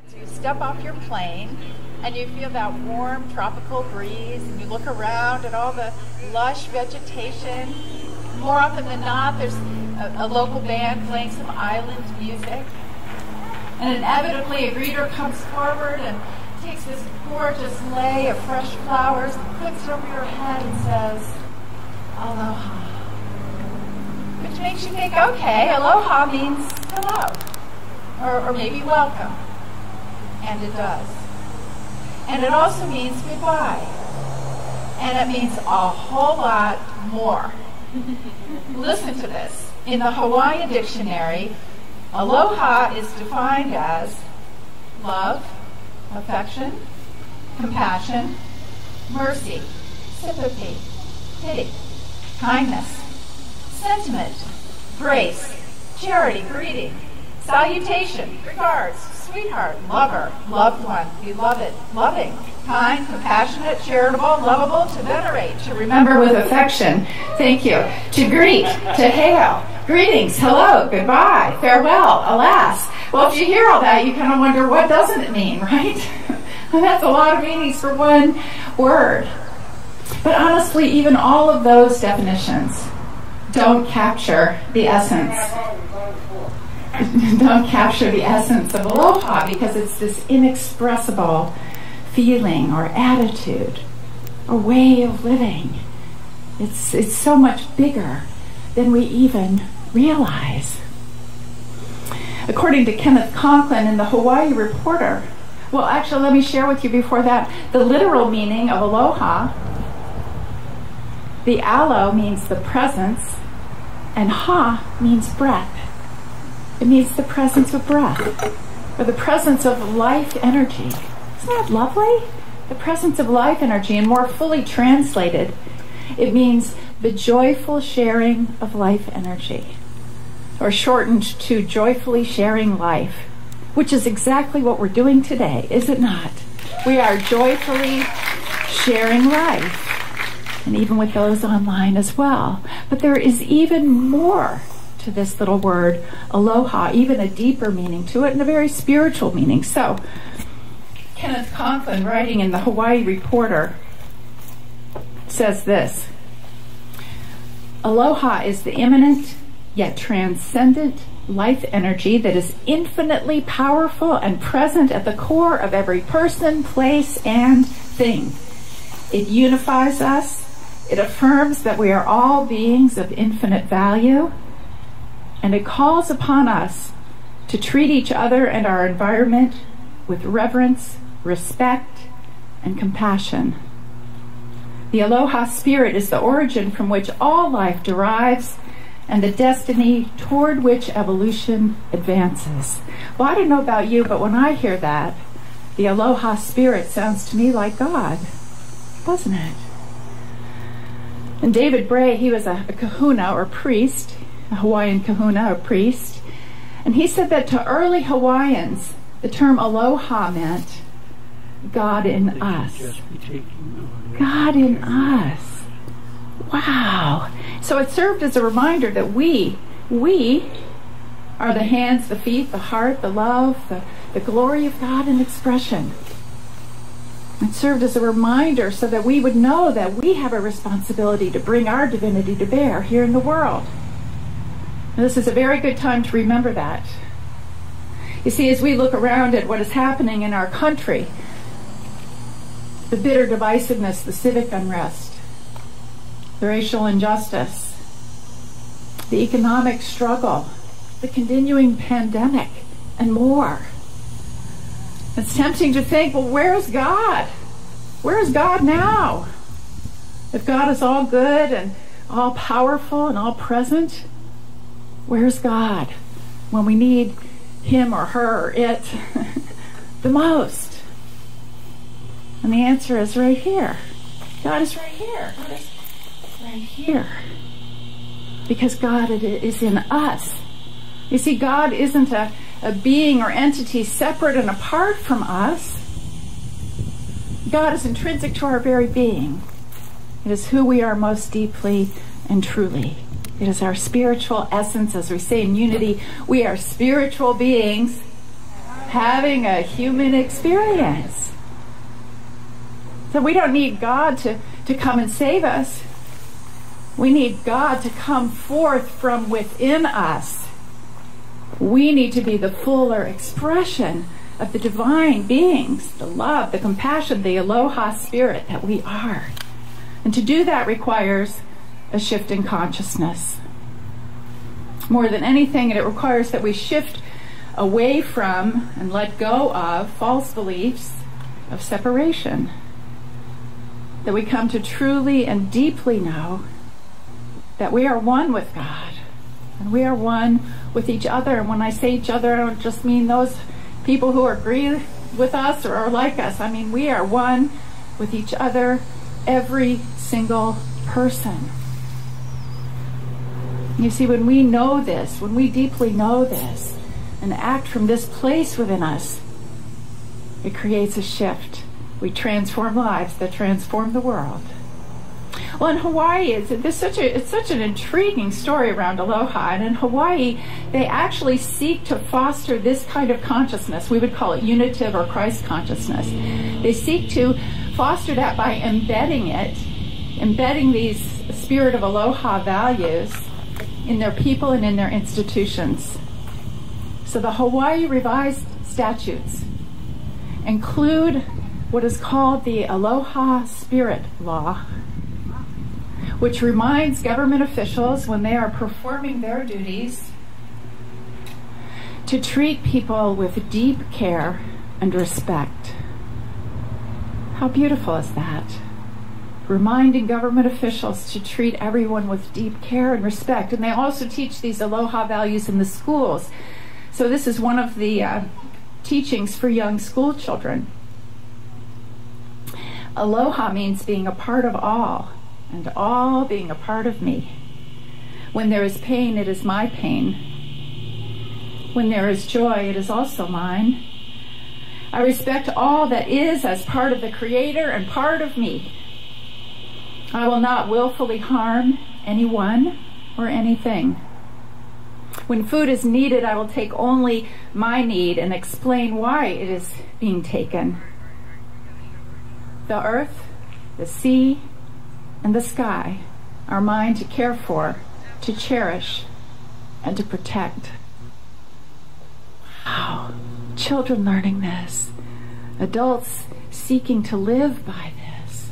You step off your plane and you feel that warm tropical breeze, and you look around at all the lush vegetation. More often than not, there's a local band playing some island music. And inevitably a greeter comes forward and takes this gorgeous lei of fresh flowers and puts it over your head and says, aloha. Which makes you think, okay, aloha means hello, or maybe welcome. And it does. And it also means goodbye. And it means a whole lot more. Listen to this. In the Hawaiian dictionary, aloha is defined as love, affection, compassion, mercy, sympathy, pity, kindness, sentiment, grace, charity, greeting, salutation, regards, sweetheart, lover, loved one, beloved, loving, kind, compassionate, charitable, lovable, to venerate, to remember with affection, thank you, to greet, to hail, greetings, hello, goodbye, farewell, alas. Well, if you hear all that, you kind of wonder, what doesn't it mean, right? And that's a lot of meanings for one word. But honestly, even all of those definitions don't capture the essence. Don't capture the essence of aloha, because it's this inexpressible feeling or attitude or way of living. It's so much bigger than we even realize. According to Kenneth Conklin in the Hawaii Reporter, well, actually, let me share with you before that the literal meaning of aloha. The alo means the presence, and ha means breath. It means the presence of breath, or the presence of life energy. Isn't that lovely? The presence of life energy, and more fully translated, it means the joyful sharing of life energy, or shortened to joyfully sharing life, which is exactly what we're doing today, is it not? We are joyfully sharing life, and even with those online as well. But there is even more to this little word, aloha, even a deeper meaning to it, and a very spiritual meaning. So, Kenneth Conklin, writing in the Hawaii Reporter, says this: aloha is the immanent yet transcendent life energy that is infinitely powerful and present at the core of every person, place, and thing. It unifies us. It affirms that we are all beings of infinite value. And it calls upon us to treat each other and our environment with reverence, respect, and compassion. The aloha spirit is the origin from which all life derives and the destiny toward which evolution advances. Well, I don't know about you, but when I hear that, the aloha spirit sounds to me like God, doesn't it? And David Bray, he was a kahuna or priest, a Hawaiian kahuna, a priest, and he said that to early Hawaiians, the term aloha meant God in us. God in us. Wow. So it served as a reminder that we are the hands, the feet, the heart, the love, the glory of God in expression. It served as a reminder so that we would know that we have a responsibility to bring our divinity to bear here in the world. And this is a very good time to remember that. You see, as we look around at what is happening in our country, the bitter divisiveness, the civic unrest, the racial injustice, the economic struggle, the continuing pandemic, and more. It's tempting to think, well, where's God? Where's God now? If God is all good and all powerful and all present, where's God when we need him or her or it the most? And the answer is right here. God is right here. God is right here. Because God is in us. You see, God isn't a being or entity separate and apart from us. God is intrinsic to our very being. It is who we are most deeply and truly. It is our spiritual essence. As we say in unity, we are spiritual beings having a human experience. So we don't need God to come and save us. We need God to come forth from within us. We need to be the fuller expression of the divine beings, the love, the compassion, the aloha spirit that we are. And to do that requires a shift in consciousness. More than anything, it requires that we shift away from and let go of false beliefs of separation. That we come to truly and deeply know that we are one with God. And we are one with each other. And when I say each other, I don't just mean those people who agree with us or are like us. I mean, we are one with each other, every single person. You see, when we know this, when we deeply know this, and act from this place within us, it creates a shift. We transform lives that transform the world. Well, in Hawaii, it's such an intriguing story around aloha. And in Hawaii, they actually seek to foster this kind of consciousness. We would call it unitive or Christ consciousness. They seek to foster that by embedding these spirit of aloha values in their people and in their institutions. So the Hawaii Revised Statutes include what is called the Aloha Spirit Law, which reminds government officials when they are performing their duties to treat people with deep care and respect. How beautiful is that? Reminding government officials to treat everyone with deep care and respect. And they also teach these aloha values in the schools. So this is one of the teachings for young school children. Aloha means being a part of all, and all being a part of me. When there is pain, it is my pain. When there is joy, it is also mine. I respect all that is as part of the Creator and part of me. I will not willfully harm anyone or anything. When food is needed, I will take only my need and explain why it is being taken. The earth, the sea, and the sky are mine to care for, to cherish, and to protect. Wow. Children learning this. Adults seeking to live by this.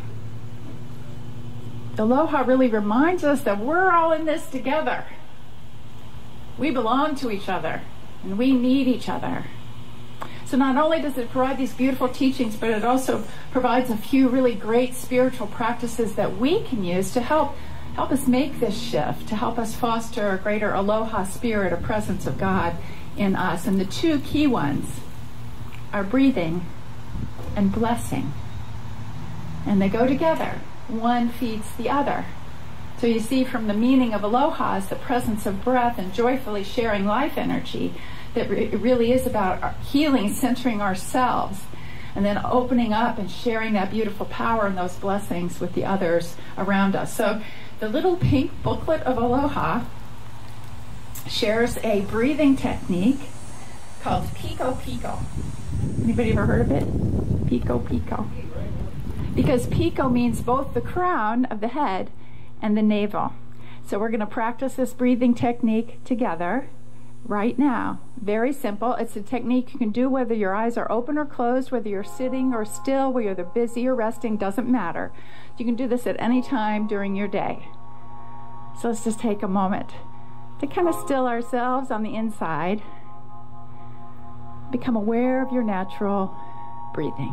Aloha really reminds us that we're all in this together. We belong to each other, and we need each other. So not only does it provide these beautiful teachings, but it also provides a few really great spiritual practices that we can use to help us make this shift, to help us foster a greater aloha spirit, a presence of God in us. And the two key ones are breathing and blessing. And they go together. One feeds the other. So you see from the meaning of aloha is the presence of breath and joyfully sharing life energy. That it really is about healing, centering ourselves, and then opening up and sharing that beautiful power and those blessings with the others around us. So the little pink booklet of Aloha shares a breathing technique called Piko Piko. Anybody ever heard of it? Piko Piko. Because Piko means both the crown of the head and the navel. So we're going to practice this breathing technique together right now. Very simple. It's a technique you can do whether your eyes are open or closed, whether you're sitting or still, whether you're busy or resting, doesn't matter. You can do this at any time during your day. So let's just take a moment to kind of still ourselves on the inside. Become aware of your natural breathing.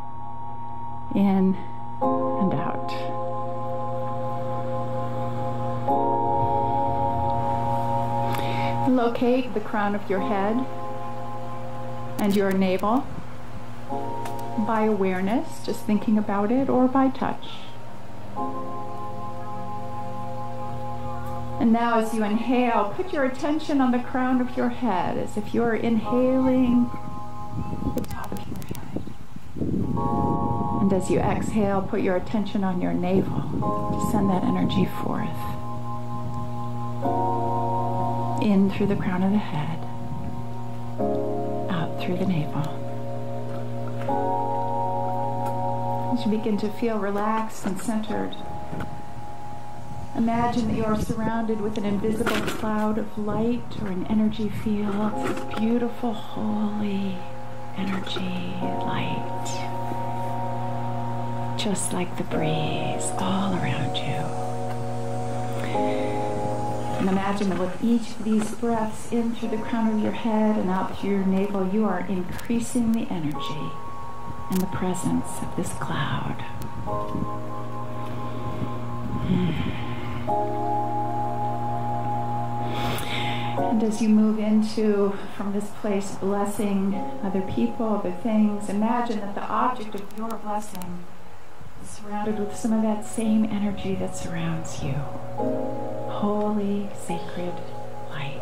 In and out. Locate the crown of your head and your navel by awareness, just thinking about it, or by touch. And now as you inhale, put your attention on the crown of your head as if you're inhaling the top of your head. And as you exhale, put your attention on your navel to send that energy forth. In through the crown of the head, out through the navel. As you begin to feel relaxed and centered, imagine that you are surrounded with an invisible cloud of light or an energy field, this beautiful, holy energy, light, just like the breeze all around you. And imagine that with each of these breaths in through the crown of your head and out through your navel, you are increasing the energy and the presence of this cloud. And as you move into, from this place, blessing other people, other things, imagine that the object of your blessing is surrounded with some of that same energy that surrounds you. Holy, sacred light.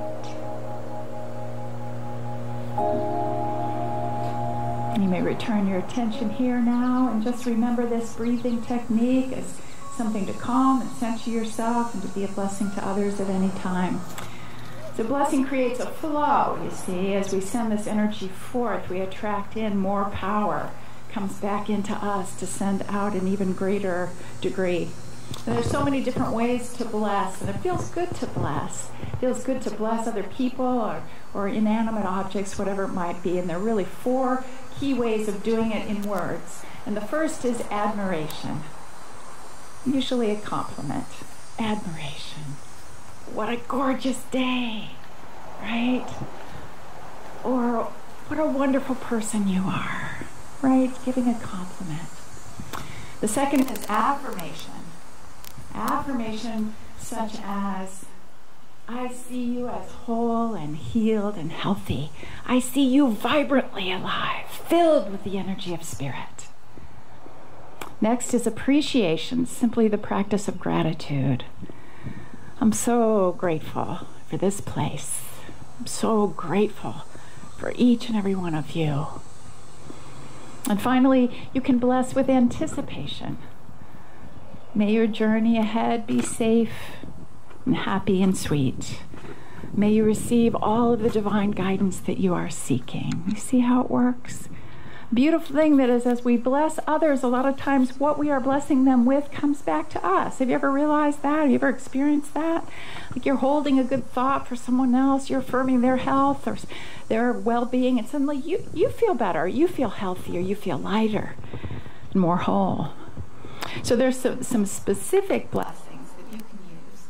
You may return your attention here now and just remember this breathing technique as something to calm and center yourself and to be a blessing to others at any time. The blessing creates a flow, you see. As we send this energy forth, we attract in more power, comes back into us to send out an even greater degree. And there's so many different ways to bless, and it feels good to bless. It feels good to bless other people or inanimate objects, whatever it might be. And there are really 4 key ways of doing it in words. And the first is admiration. Usually a compliment. Admiration. What a gorgeous day, right? Or what a wonderful person you are, right? Giving a compliment. The second is affirmation. Affirmation such as, I see you as whole and healed and healthy. I see you vibrantly alive, filled with the energy of spirit. Next is appreciation, simply the practice of gratitude. I'm so grateful for this place. I'm so grateful for each and every one of you. And finally, you can bless with anticipation. May your journey ahead be safe and happy and sweet. May you receive all of the divine guidance that you are seeking. You see how it works? Beautiful thing that is, as we bless others, a lot of times what we are blessing them with comes back to us. Have you ever realized that? Have you ever experienced that? Like you're holding a good thought for someone else, you're affirming their health or their well-being, and suddenly you feel better, you feel healthier, you feel lighter and more whole. So there's some specific blessings that you can use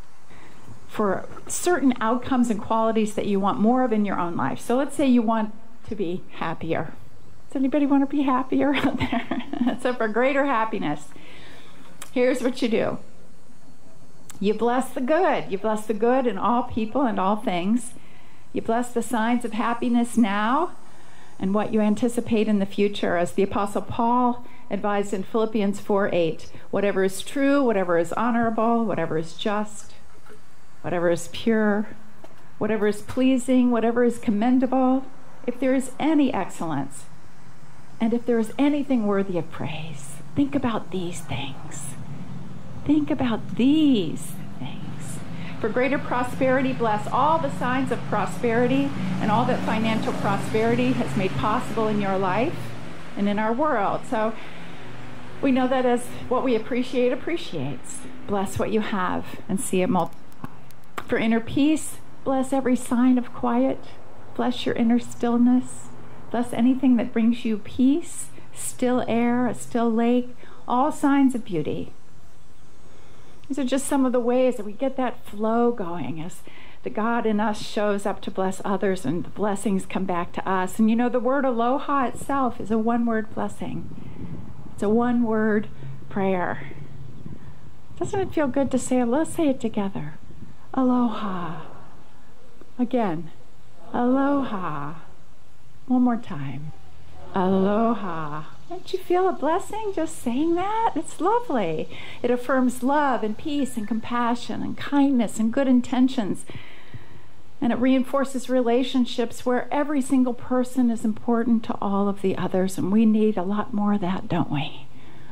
for certain outcomes and qualities that you want more of in your own life. So let's say you want to be happier. Does anybody want to be happier out there? So for greater happiness, here's what you do. You bless the good. You bless the good in all people and all things. You bless the signs of happiness now and what you anticipate in the future. As the Apostle Paul advised in Philippians 4:8, whatever is true, whatever is honorable, whatever is just, whatever is pure, whatever is pleasing, whatever is commendable, if there is any excellence, and if there is anything worthy of praise, think about these things. Think about these things. For greater prosperity, bless all the signs of prosperity and all that financial prosperity has made possible in your life and in our world. So we know that as what we appreciate appreciates. Bless what you have and see it multiply. For inner peace, bless every sign of quiet. Bless your inner stillness. Bless anything that brings you peace, still air, a still lake, all signs of beauty. These are just some of the ways that we get that flow going as the God in us shows up to bless others and the blessings come back to us. And you know, the word aloha itself is a one-word blessing. It's a one-word prayer. Doesn't it feel good to say it? Let's say it together. Aloha. Again. Aloha. One more time. Aloha. Don't you feel a blessing just saying that? It's lovely. It affirms love and peace and compassion and kindness and good intentions. And it reinforces relationships where every single person is important to all of the others. And we need a lot more of that, don't we?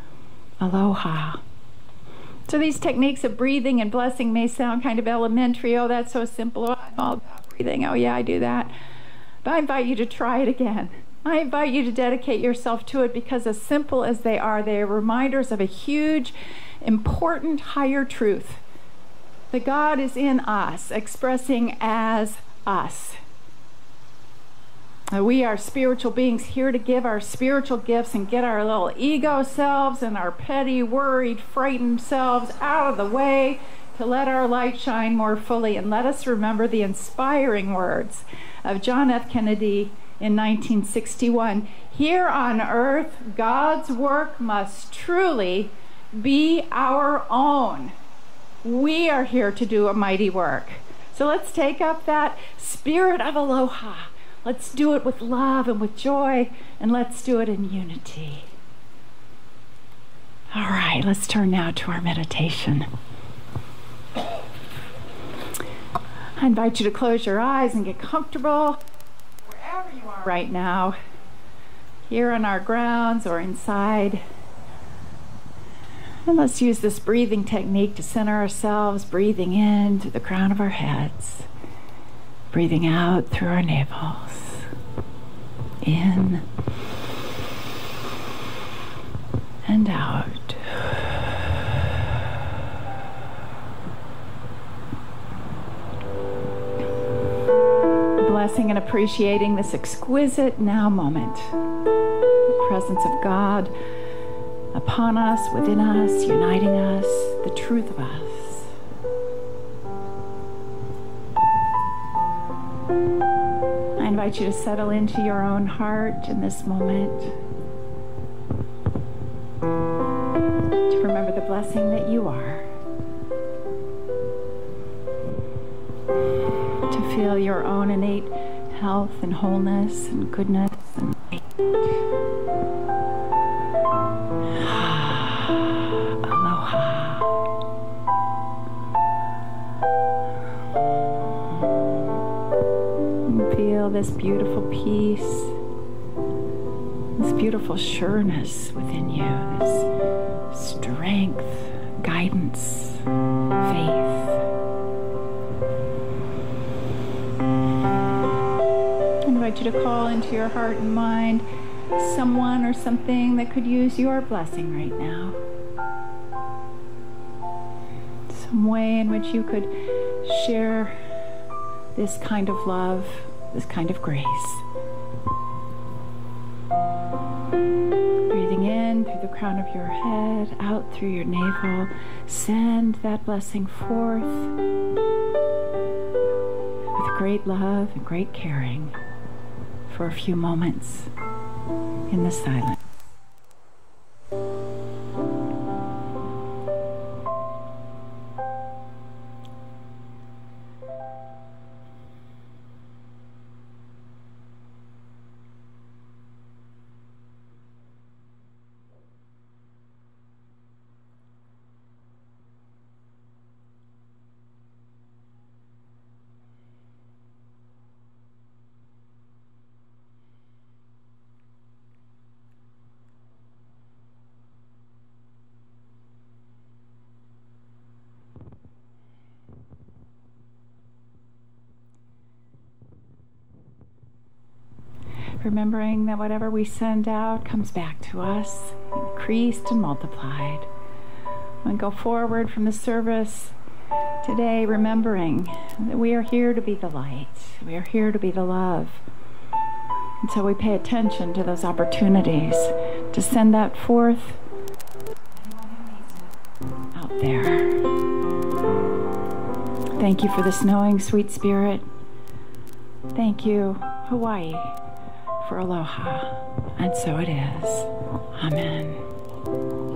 Aloha. So these techniques of breathing and blessing may sound kind of elementary. Oh, that's so simple. Oh, I'm all about breathing. Oh, yeah, I do that. But I invite you to try it again. I invite you to dedicate yourself to it, because as simple as they are reminders of a huge, important, higher truth. That God is in us, expressing as us. We are spiritual beings here to give our spiritual gifts and get our little ego selves and our petty, worried, frightened selves out of the way, to let our light shine more fully. And let us remember the inspiring words of John F. Kennedy in 1961. Here on earth, God's work must truly be our own. We are here to do a mighty work. So let's take up that spirit of aloha. Let's do it with love and with joy, and let's do it in unity. All right, let's turn now to our meditation. I invite you to close your eyes and get comfortable wherever you are right now, here on our grounds or inside. And let's use this breathing technique to center ourselves, breathing in through the crown of our heads, breathing out through our navels. In and out. Blessing and appreciating this exquisite now moment. The presence of God upon us, within us, uniting us, the truth of us. I invite you to settle into your own heart in this moment. To remember the blessing that you are. To feel your own innate health and wholeness and goodness and light. Aloha. And feel this beautiful peace, this beautiful sureness within you, this strength, guidance, faith. I invite you to call into your heart and mind someone or something that could use your blessing right now. Some way in which you could share this kind of love, this kind of grace. Breathing in through the crown of your head, out through your navel. Send that blessing forth with great love and great caring for a few moments in the silence. Remembering that whatever we send out comes back to us, increased and multiplied. And go forward from the service today, remembering that we are here to be the light. We are here to be the love. And so we pay attention to those opportunities to send that forth out there. Thank you for this knowing, sweet spirit. Thank you, Hawaii, for aloha. And so it is. Amen.